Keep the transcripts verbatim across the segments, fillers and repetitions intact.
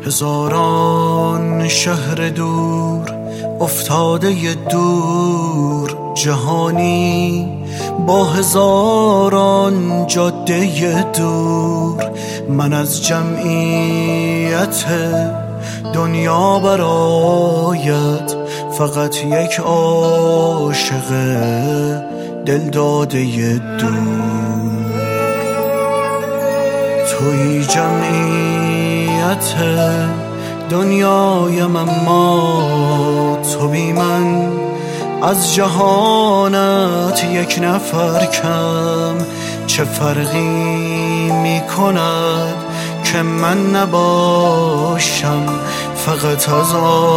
هزاران شهر دور افتاده دور، جهانی با هزاران جاده دور. من از جمعیت دنیا برایت فقط یک عاشق دل داده دور. توی جمعیت دنیایم اما تو بی من از جهانت یک نفر کم. چه فرقی می کند که من نباشم فقط از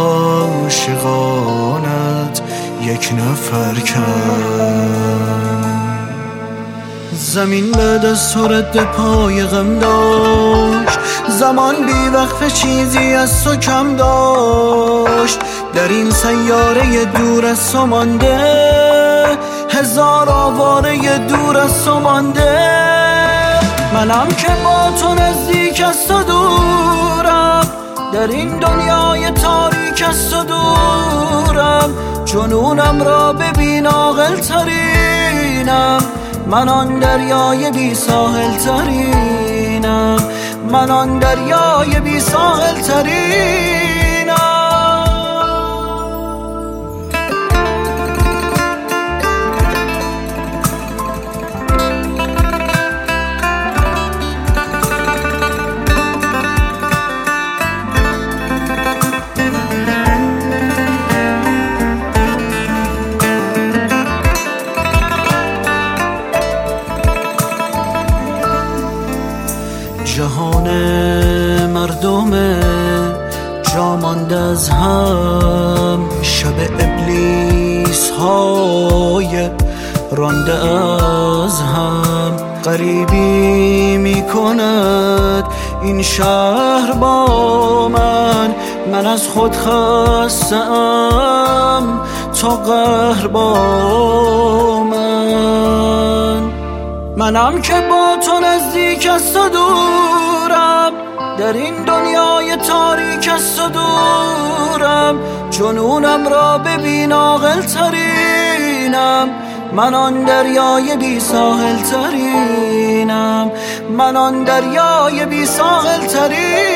عاشقانت یک نفر کم. زمین بعد از تو رد پای غم داشت، زمان بی وقف چیزی از تو کم داشت. در این سیاره دور از تو مانده، هزار آواره دور از تو مانده. منم که با تو نزدیک از تو دورم، در این دنیای تاریک از تو دورم. جنونم را ببین عاقل ترینم، من آن دریای بی ساحل ترینم، من آن دریای بی ساحل ترینم. جهان مردم جا مانده از هم، شب ابلیس های رانده از هم. غریبی می کند این شهر با من، من از خود خسته‌ام تو قهر با من. منم که با تو نزدیک از تو دورم، در این دنیای تاریک از تو دورم. جنونم را ببین عاقل ترینم، من آن دریای بی ساحل ترینم، من آن دریای بی ساحل ترینم.